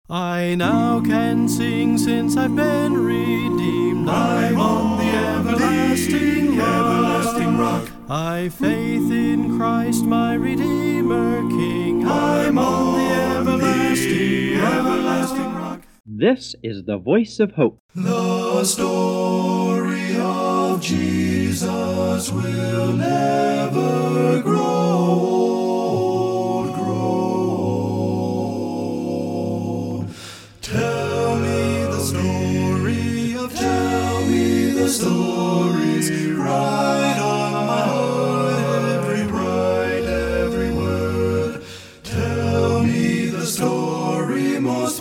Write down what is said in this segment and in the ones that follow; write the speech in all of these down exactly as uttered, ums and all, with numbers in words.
I now can sing since I've been redeemed. I'm on the everlasting rock. everlasting rock. I've faith in Christ my Redeemer King. I'm on the everlasting, everlasting rock. This is the Voice of Hope. The story of Jesus will never grow old, grow old. Tell me the story of, tell me the stories, right on my heart, every bright, every word. Tell me the story most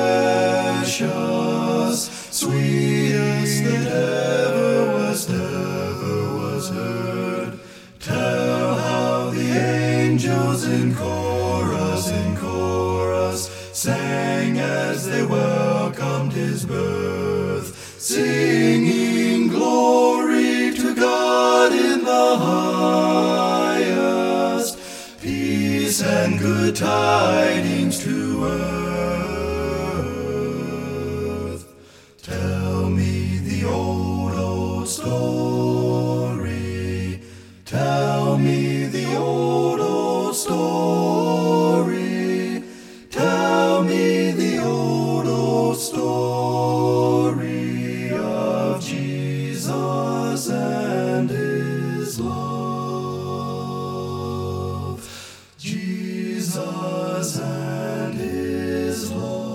precious, sweetest that ever was, ever was heard. Tell how the angels in chorus, in chorus, sang as they welcomed his birth, singing glory to God in the highest, peace and good tidings to earth. Tell me the old, old story. Tell me the old, old story. Tell me the old, old story of Jesus and his love. Jesus and his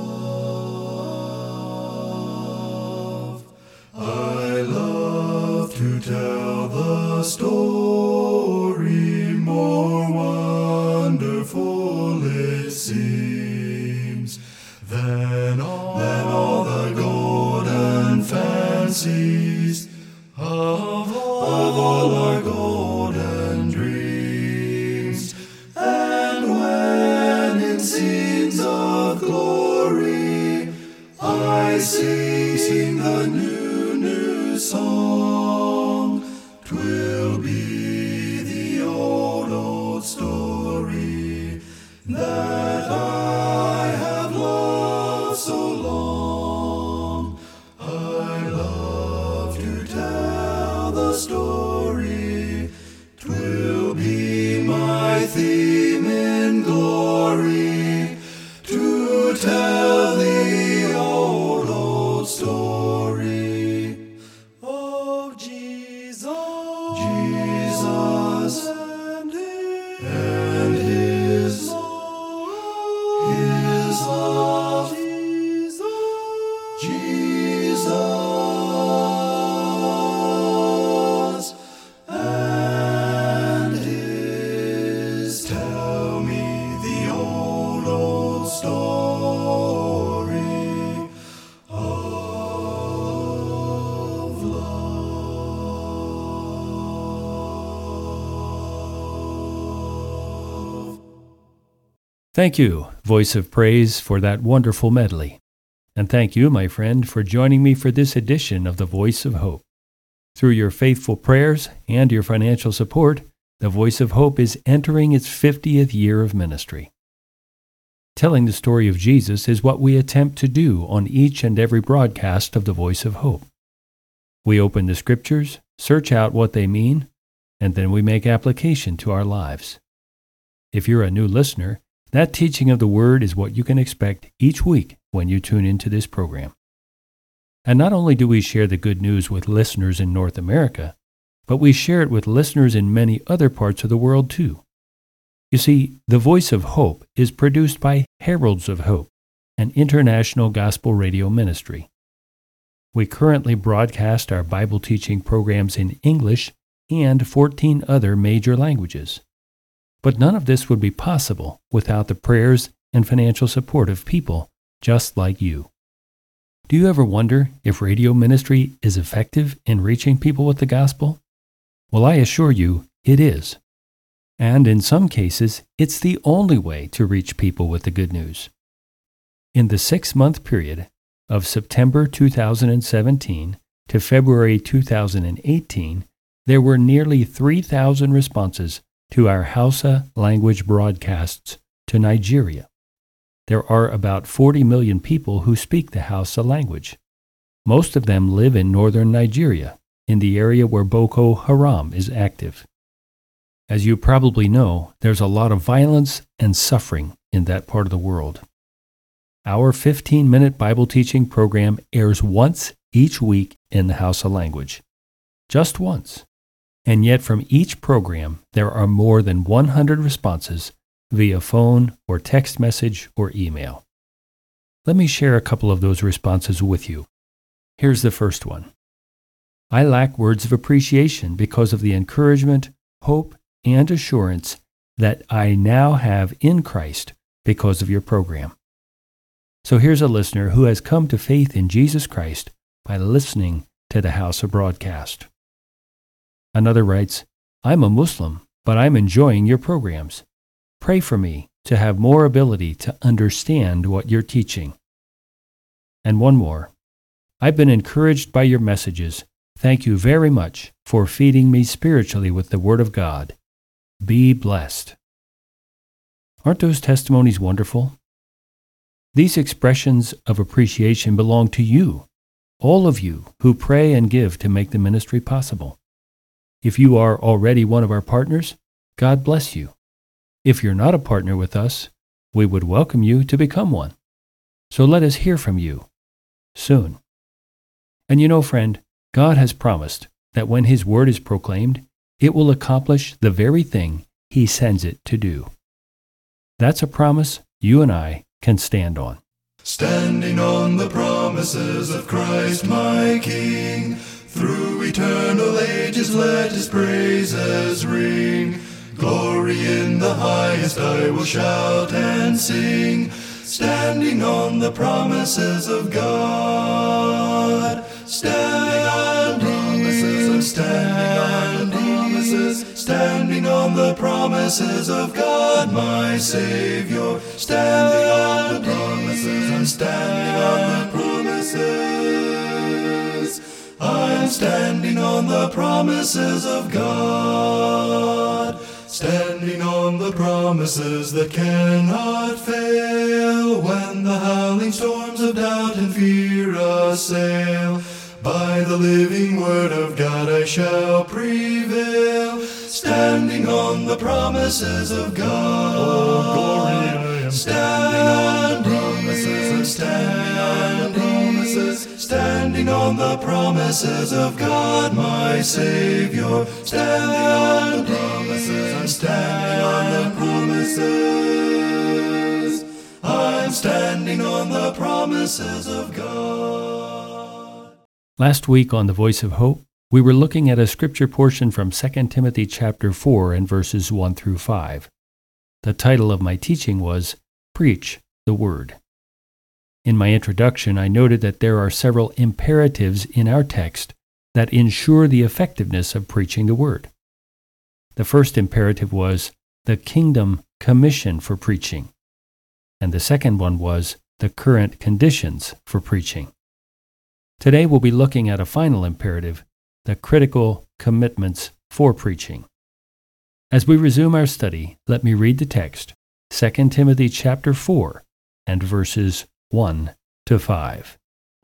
love. I love to tell the story, more wonderful it seems than all, than all the golden fancies of all, of all our golden dreams. And when in scenes of glory I sing, sing the new, new song, 'twill be the old, old story that I have loved so long. I love to tell the story, 'twill be my theme in glory, to tell the old, old story of Jesus, Jesus and his, and his love, his love, Jesus, Jesus, and his. Tell me the old, old story of love. Thank you, Voice of Praise, for that wonderful medley. And thank you, my friend, for joining me for this edition of the Voice of Hope. Through your faithful prayers and your financial support, the Voice of Hope is entering its fiftieth year of ministry. Telling the story of Jesus is what we attempt to do on each and every broadcast of the Voice of Hope. We open the Scriptures, search out what they mean, and then we make application to our lives. If you're a new listener, that teaching of the Word is what you can expect each week when you tune into this program. And not only do we share the good news with listeners in North America, but we share it with listeners in many other parts of the world too. You see, the Voice of Hope is produced by Heralds of Hope, an international gospel radio ministry. We currently broadcast our Bible teaching programs in English and fourteen other major languages. But none of this would be possible without the prayers and financial support of people just like you. Do you ever wonder if radio ministry is effective in reaching people with the gospel? Well, I assure you, it is. And in some cases, it's the only way to reach people with the good news. In the six-month period of September two thousand seventeen to February two thousand eighteen, there were nearly three thousand responses to our Hausa language broadcasts to Nigeria. there are about forty million people who speak the Hausa language. Most of them live in northern Nigeria, in the area where Boko Haram is active. As you probably know, there's a lot of violence and suffering in that part of the world. Our fifteen-minute Bible teaching program airs once each week in the Hausa language. Just once. And yet from each program, there are more than one hundred responses via phone or text message or email. Let me share a couple of those responses with you. Here's the first one. I lack words of appreciation because of the encouragement, hope, and assurance that I now have in Christ because of your program. So here's a listener who has come to faith in Jesus Christ by listening to the Hausa broadcast. Another writes, I'm a Muslim, but I'm enjoying your programs. Pray for me to have more ability to understand what you're teaching. And one more. I've been encouraged by your messages. Thank you very much for feeding me spiritually with the Word of God. Be blessed. Aren't those testimonies wonderful? These expressions of appreciation belong to you, all of you who pray and give to make the ministry possible. If you are already one of our partners, God bless you. If you're not a partner with us, we would welcome you to become one. So let us hear from you soon. And you know, friend, God has promised that when His word is proclaimed, it will accomplish the very thing He sends it to do. That's a promise you and I can stand on. Standing on the promises of Christ my King, through eternal ages let His praises ring. Glory in the highest I will shout and sing, standing on the promises of God. Standing on promises, I'm standing on the promises, standing on the promises of God my Savior. Standing on the promises, I'm standing on the promises. I'm standing on the promises of God. Standing on the promises that cannot fail, when the howling storms of doubt and fear assail. By the living word of God I shall prevail, standing on the promises of God. Oh, glory, I am standing on the promises, I'm standing on the promises, standing on the promises of God my Savior. Standing on the promises, I'm standing on the promises, I'm standing on the promises of God. Last week on The Voice of Hope, we were looking at a scripture portion from Second Timothy chapter four and verses one through five. The title of my teaching was Preach the Word. In my introduction, I noted that there are several imperatives in our text that ensure the effectiveness of preaching the Word. The first imperative was the kingdom commission for preaching, and the second one was the current conditions for preaching. Today we'll be looking at a final imperative, the critical commitments for preaching. As we resume our study, let me read the text, Second Timothy chapter four and verses one to five.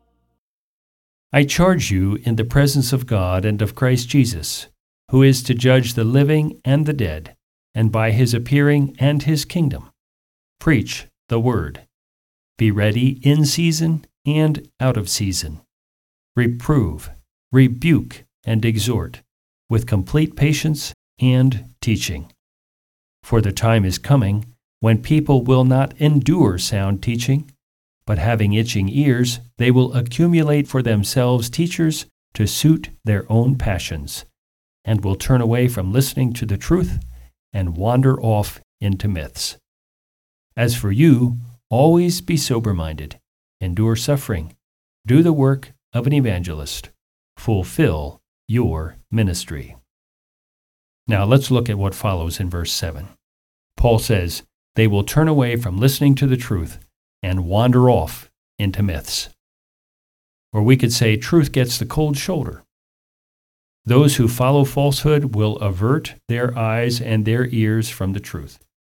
I charge you in the presence of God and of Christ Jesus, who is to judge the living and the dead, and by His appearing and His kingdom, preach the word. Be ready in season and out of season. Reprove, rebuke, and exhort, with complete patience and teaching. For the time is coming when people will not endure sound teaching, but having itching ears, they will accumulate for themselves teachers to suit their own passions, and will turn away from listening to the truth and wander off into myths. As for you, always be sober-minded, endure suffering, do the work of an evangelist, fulfill your ministry. Now let's look at what follows in verse seven. Paul says, they will turn away from listening to the truth and wander off into myths. Or we could say truth gets the cold shoulder. Those who follow falsehood will avert their eyes and their ears from the truth.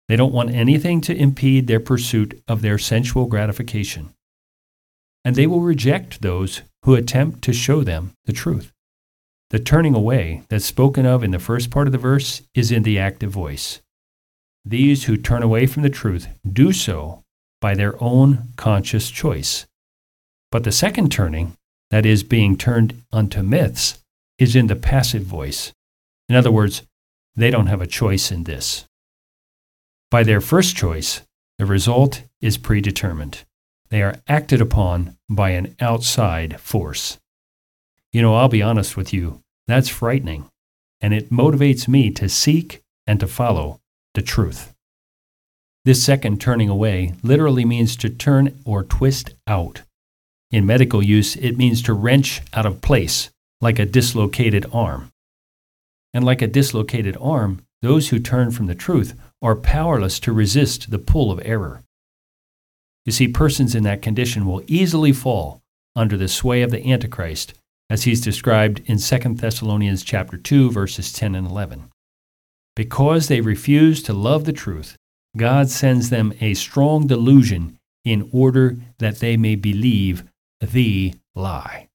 They don't want anything to impede their pursuit of their sensual gratification. And they will reject those who attempt to show them the truth. The turning away that's spoken of in the first part of the verse is in the active voice. These who turn away from the truth do so by their own conscious choice. But the second turning, that is, being turned unto myths, is in the passive voice. In other words, they don't have a choice in this. By their first choice, the result is predetermined. They are acted upon by an outside force. You know, I'll be honest with you, that's frightening, and it motivates me to seek and to follow the truth. This second turning away literally means to turn or twist out. In medical use, it means to wrench out of place, like a dislocated arm. And like a dislocated arm, those who turn from the truth are powerless to resist the pull of error. You see, persons in that condition will easily fall under the sway of the Antichrist, as he's described in Second Thessalonians chapter two, verses ten and eleven. Because they refuse to love the truth, God sends them a strong delusion in order that they may believe the lie.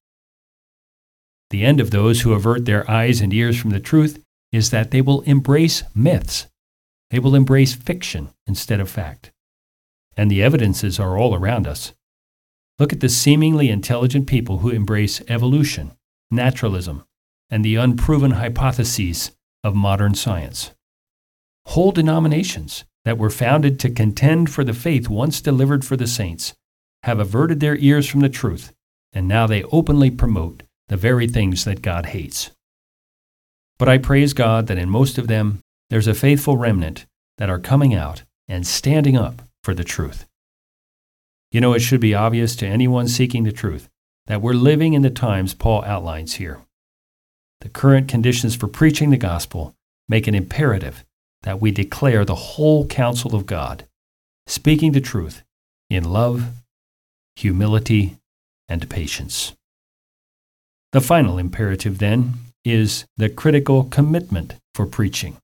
The end of those who avert their eyes and ears from the truth is that they will embrace myths. They will embrace fiction instead of fact. And the evidences are all around us. Look at the seemingly intelligent people who embrace evolution, naturalism, and the unproven hypotheses of modern science. Whole denominations that were founded to contend for the faith once delivered for the saints have averted their ears from the truth, and now they openly promote the very things that God hates. But I praise God that in most of them, there's a faithful remnant that are coming out and standing up for the truth. You know, it should be obvious to anyone seeking the truth that we're living in the times Paul outlines here. The current conditions for preaching the gospel make it imperative that we declare the whole counsel of God, speaking the truth in love, humility, and patience. The final imperative, then, is the critical commitment for preaching.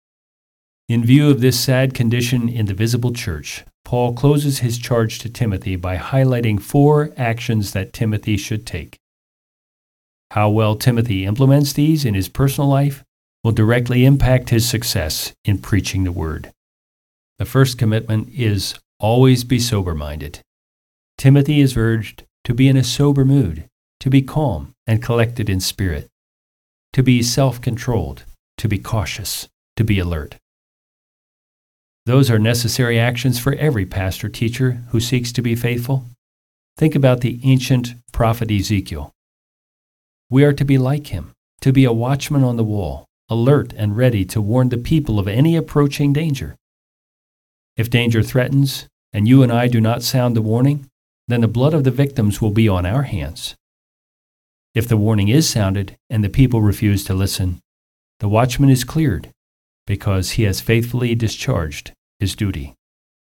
In view of this sad condition in the visible church, Paul closes his charge to Timothy by highlighting four actions that Timothy should take. How well Timothy implements these in his personal life will directly impact his success in preaching the word. The first commitment is always be sober-minded. Timothy is urged to be in a sober mood, to be calm and collected in spirit, to be self-controlled, to be cautious, to be alert. Those are necessary actions for every pastor-teacher who seeks to be faithful. Think about the ancient prophet Ezekiel. We are to be like him, to be a watchman on the wall, alert and ready to warn the people of any approaching danger. If danger threatens, and you and I do not sound the warning, then the blood of the victims will be on our hands. If the warning is sounded and the people refuse to listen, the watchman is cleared because he has faithfully discharged his duty.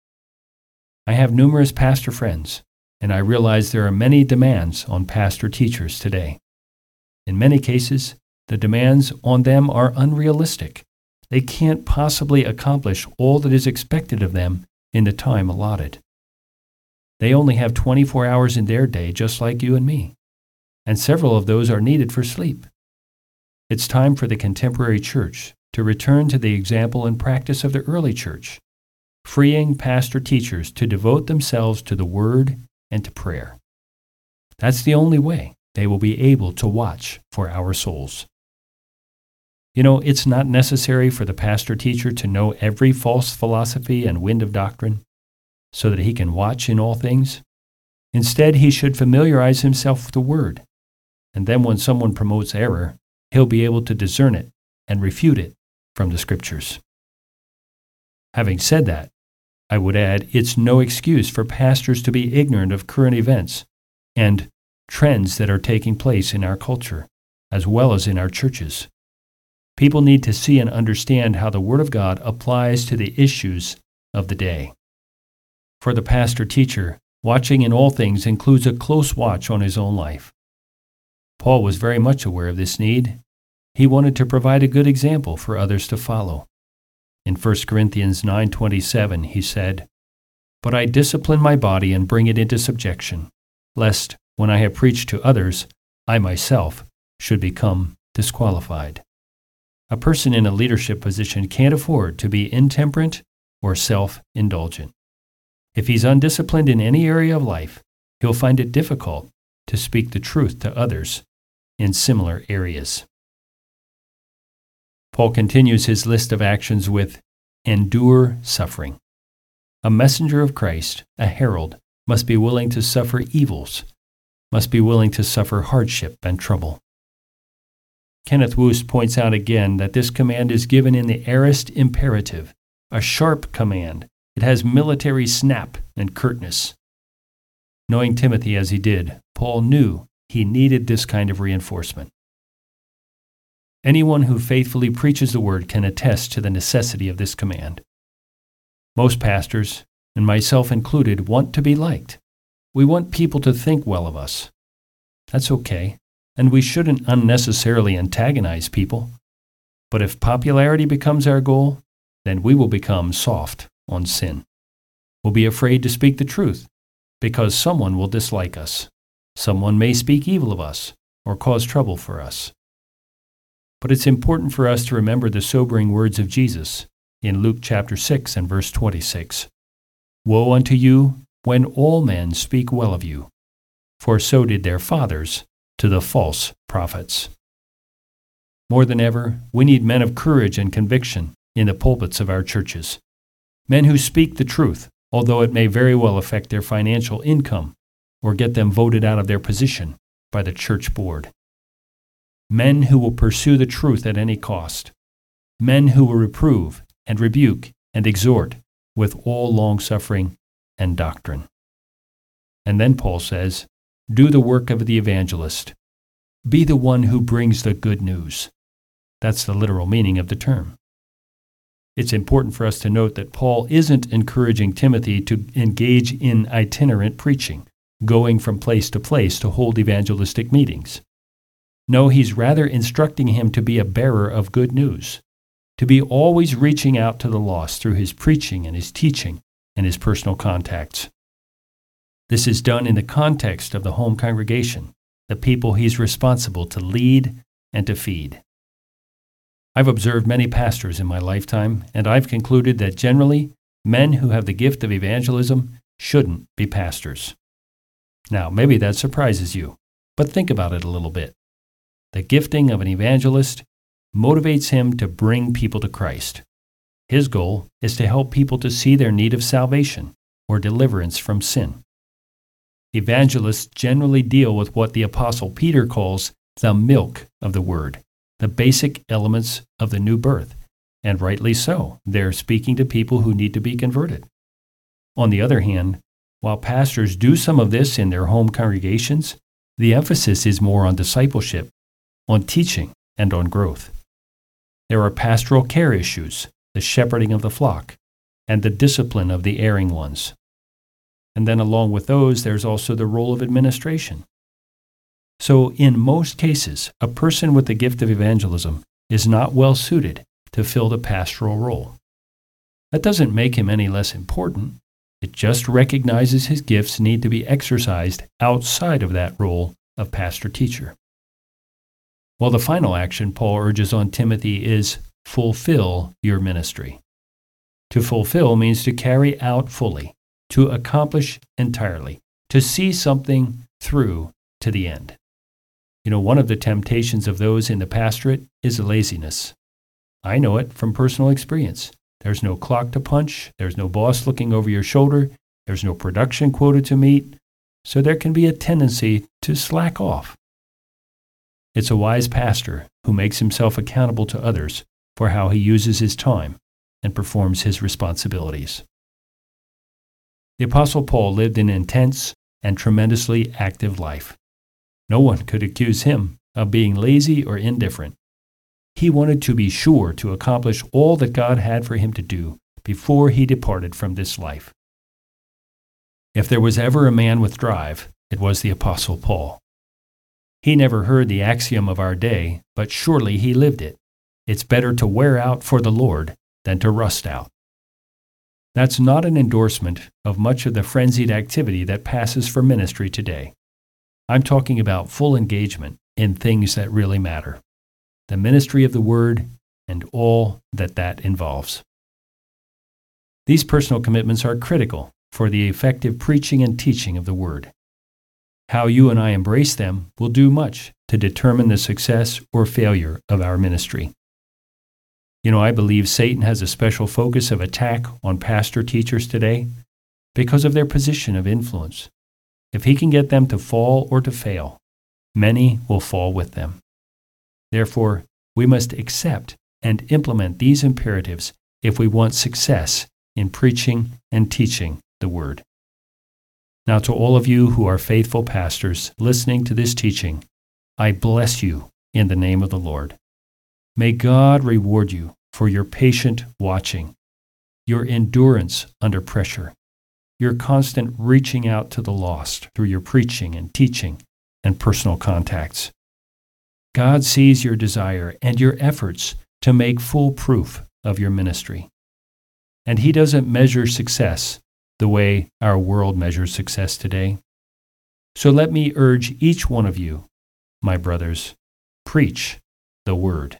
I have numerous pastor friends, and I realize there are many demands on pastor teachers today. In many cases, the demands on them are unrealistic. They can't possibly accomplish all that is expected of them in the time allotted. They only have twenty-four hours in their day, just like you and me, and several of those are needed for sleep. It's time for the contemporary church to return to the example and practice of the early church, freeing pastor-teachers to devote themselves to the Word and to prayer. That's the only way they will be able to watch for our souls. You know, it's not necessary for the pastor-teacher to know every false philosophy and wind of doctrine so that he can watch in all things. Instead, he should familiarize himself with the Word, and then when someone promotes error, he'll be able to discern it and refute it from the Scriptures. Having said that, I would add it's no excuse for pastors to be ignorant of current events and trends that are taking place in our culture, as well as in our churches. People need to see and understand how the Word of God applies to the issues of the day. For the pastor-teacher, watching in all things includes a close watch on his own life. Paul was very much aware of this need. He wanted to provide a good example for others to follow. In First Corinthians nine twenty-seven, he said, "But I discipline my body and bring it into subjection, lest, when I have preached to others, I myself should become disqualified." A person in a leadership position can't afford to be intemperate or self-indulgent. If he's undisciplined in any area of life, he'll find it difficult to speak the truth to others in similar areas. Paul continues his list of actions with endure suffering. A messenger of Christ, a herald, must be willing to suffer evils, must be willing to suffer hardship and trouble. Kenneth Wuest points out again that this command is given in the aorist imperative, a sharp command. It has military snap and curtness. Knowing Timothy as he did, Paul knew he needed this kind of reinforcement. Anyone who faithfully preaches the word can attest to the necessity of this command. Most pastors, and myself included, want to be liked. We want people to think well of us. That's okay, and we shouldn't unnecessarily antagonize people. But if popularity becomes our goal, then we will become soft on sin. We'll be afraid to speak the truth because someone will dislike us. Someone may speak evil of us or cause trouble for us. But it's important for us to remember the sobering words of Jesus in Luke chapter six and verse twenty-six. "Woe unto you when all men speak well of you, for so did their fathers to the false prophets." More than ever, we need men of courage and conviction in the pulpits of our churches. Men who speak the truth, although it may very well affect their financial income or get them voted out of their position by the church board. Men who will pursue the truth at any cost. Men who will reprove and rebuke and exhort with all long-suffering and doctrine. And then Paul says, do the work of the evangelist. Be the one who brings the good news. That's the literal meaning of the term. It's important for us to note that Paul isn't encouraging Timothy to engage in itinerant preaching, going from place to place to hold evangelistic meetings. No, he's rather instructing him to be a bearer of good news, to be always reaching out to the lost through his preaching and his teaching and his personal contacts. This is done in the context of the home congregation, the people he's responsible to lead and to feed. I've observed many pastors in my lifetime, and I've concluded that generally, men who have the gift of evangelism shouldn't be pastors. Now, maybe that surprises you, but think about it a little bit. The gifting of an evangelist motivates him to bring people to Christ. His goal is to help people to see their need of salvation or deliverance from sin. Evangelists generally deal with what the Apostle Peter calls the milk of the word, the basic elements of the new birth, and rightly so. They're speaking to people who need to be converted. On the other hand, while pastors do some of this in their home congregations, the emphasis is more on discipleship, on teaching, and on growth. There are pastoral care issues, the shepherding of the flock, and the discipline of the erring ones. And then along with those, there's also the role of administration. So in most cases, a person with the gift of evangelism is not well suited to fill the pastoral role. That doesn't make him any less important. It just recognizes his gifts need to be exercised outside of that role of pastor-teacher. Well, the final action Paul urges on Timothy is fulfill your ministry. To fulfill means to carry out fully, to accomplish entirely, to see something through to the end. You know, one of the temptations of those in the pastorate is laziness. I know it from personal experience. There's no clock to punch, there's no boss looking over your shoulder, there's no production quota to meet, so there can be a tendency to slack off. It's a wise pastor who makes himself accountable to others for how he uses his time and performs his responsibilities. The Apostle Paul lived an intense and tremendously active life. No one could accuse him of being lazy or indifferent. He wanted to be sure to accomplish all that God had for him to do before he departed from this life. If there was ever a man with drive, it was the Apostle Paul. He never heard the axiom of our day, but surely he lived it. It's better to wear out for the Lord than to rust out. That's not an endorsement of much of the frenzied activity that passes for ministry today. I'm talking about full engagement in things that really matter, the ministry of the Word and all that that involves. These personal commitments are critical for the effective preaching and teaching of the Word. How you and I embrace them will do much to determine the success or failure of our ministry. You know, I believe Satan has a special focus of attack on pastor teachers today because of their position of influence. If he can get them to fall or to fail, many will fall with them. Therefore, we must accept and implement these imperatives if we want success in preaching and teaching the Word. Now, to all of you who are faithful pastors listening to this teaching, I bless you in the name of the Lord. May God reward you for your patient watching, your endurance under pressure, your constant reaching out to the lost through your preaching and teaching and personal contacts. God sees your desire and your efforts to make full proof of your ministry. And He doesn't measure success the way our world measures success today. So let me urge each one of you, my brothers, preach the Word.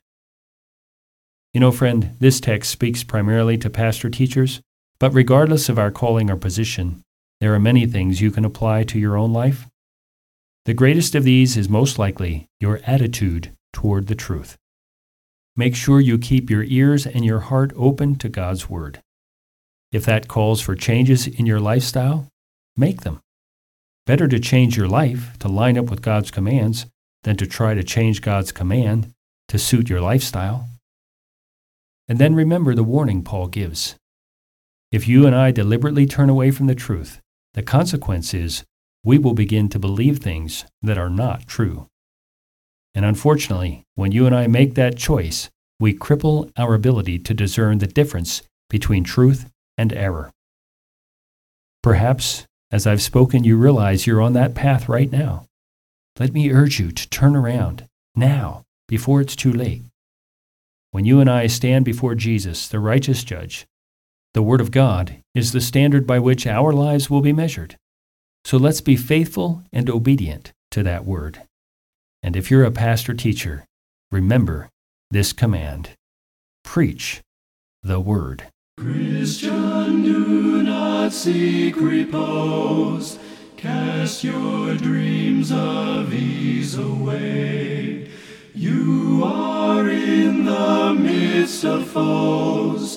You know, friend, this text speaks primarily to pastor-teachers, but regardless of our calling or position, there are many things you can apply to your own life. The greatest of these is most likely your attitude toward the truth. Make sure you keep your ears and your heart open to God's Word. If that calls for changes in your lifestyle, make them. Better to change your life to line up with God's commands than to try to change God's command to suit your lifestyle. And then remember the warning Paul gives. If you and I deliberately turn away from the truth, the consequence is we will begin to believe things that are not true. And unfortunately, when you and I make that choice, we cripple our ability to discern the difference between truth and error. Perhaps, as I've spoken, you realize you're on that path right now. Let me urge you to turn around now, before it's too late. When you and I stand before Jesus, the righteous judge, the Word of God is the standard by which our lives will be measured. So let's be faithful and obedient to that Word. And if you're a pastor-teacher, remember this command: preach the Word. Christian, do not seek repose. Cast your dreams of ease away. You are in the midst of foes.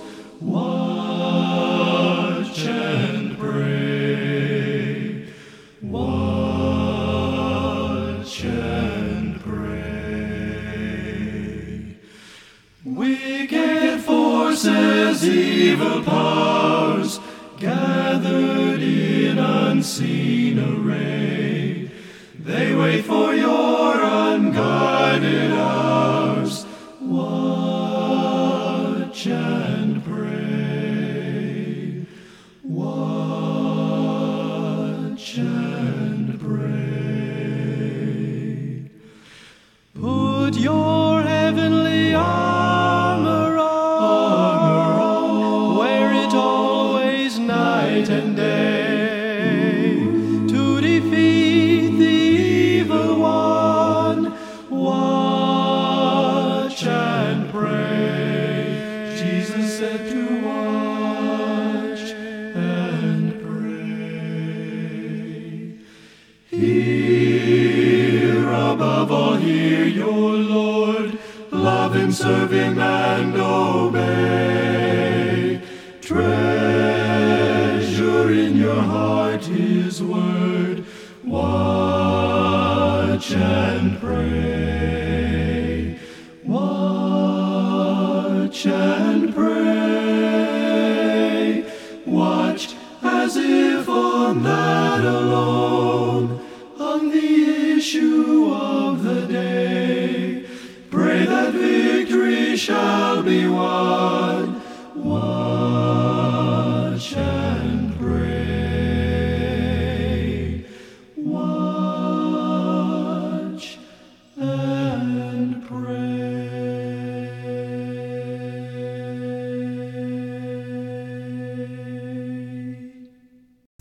Watch and pray. Watch and pray. Wicked forces, evil powers, gathered in unseen array. They wait for your unguarded hours. Watch and pray. Watch and pray. Put your heavenly armor on, wear it always night and day, to defeat the evil one. Watch and pray. Jesus said to watch and pray. Hear, above all, hear your Lord. Love Him, serve Him, and obey. Treasure in your heart His word. Watch and pray. Watch and pray. Watch as if on that alone hung the issue of the day. Pray that victory shall be won. Watch and pray. Watch and pray.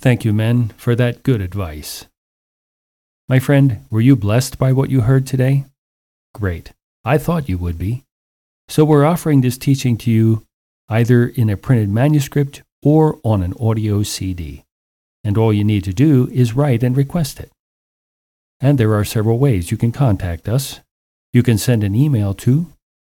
Thank you, men, for that good advice. My friend, were you blessed by what you heard today? Great. I thought you would be. So we're offering this teaching to you either in a printed manuscript or on an audio C D. And all you need to do is write and request it. And there are several ways you can contact us. You can send an email to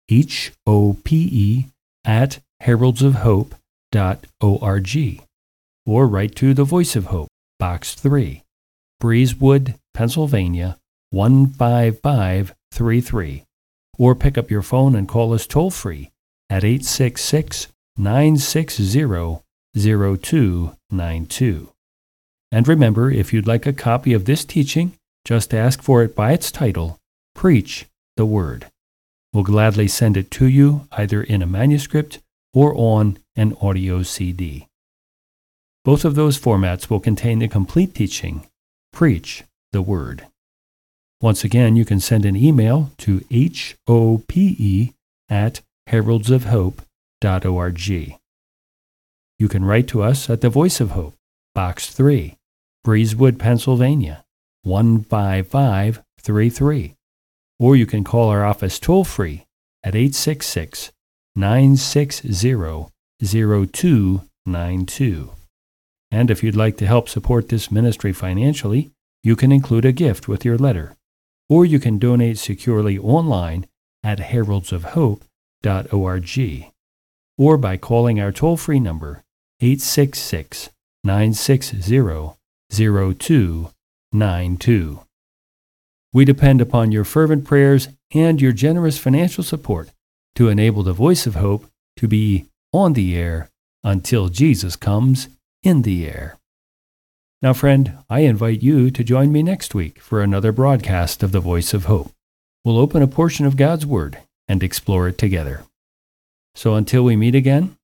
hope at heralds of hope dot org or write to The Voice of Hope, Box three, Breezewood, Pennsylvania one five five three three, or pick up your phone and call us toll-free at eight six six, nine six zero, zero two nine two. And remember, if you'd like a copy of this teaching, just ask for it by its title, Preach the Word. We'll gladly send it to you either in a manuscript or on an audio C D. Both of those formats will contain the complete teaching, Preach the Word. Once again, you can send an email to hope at heralds of hope dot org. You can write to us at The Voice of Hope, Box three, Breezewood, Pennsylvania one five five three three. Or you can call our office toll-free at eight six six, nine six zero, zero two nine two. And if you'd like to help support this ministry financially, you can include a gift with your letter. Or you can donate securely online at heralds of hope dot org. Or by calling our toll-free number eight six six, nine six zero, zero two nine two. We depend upon your fervent prayers and your generous financial support to enable The Voice of Hope to be on the air until Jesus comes in the air. Now, friend, I invite you to join me next week for another broadcast of The Voice of Hope. We'll open a portion of God's Word and explore it together. So until we meet again,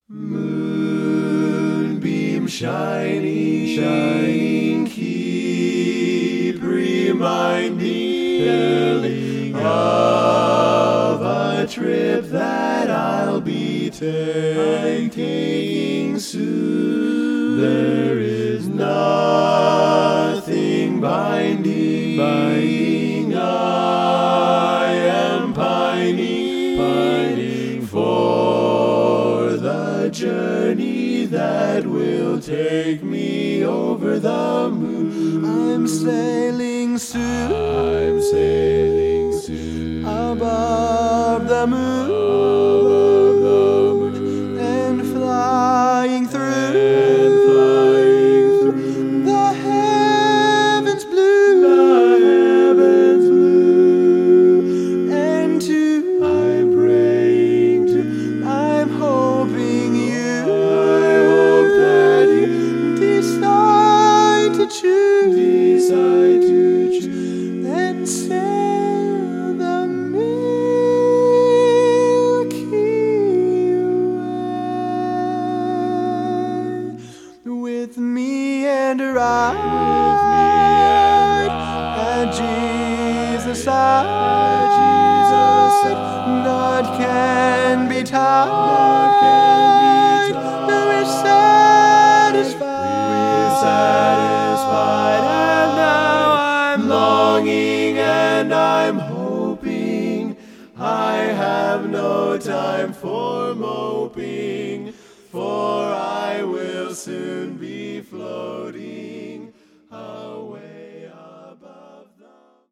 moonbeam shining, shining, keep reminding of a trip that I'll be taking soon. There is nothing binding, binding. I am pining, pining for the journey that will take me over the moon. I'm sailing soon. I'm sailing soon above the moon, above the moon, and flying through, and flying through the heavens blue, the heavens blue, and to I'm praying to, I'm hoping you, I hope that you decide to choose, decide to choose, and sail the Milky Way with me and ride, with me and ride at Jesus' side, at Jesus' side. Naught can be tied, naught can be tied. We're satisfied, we're satisfied, and now I'm longing and I'm hoping. I have no time for moping, for I will soon be floating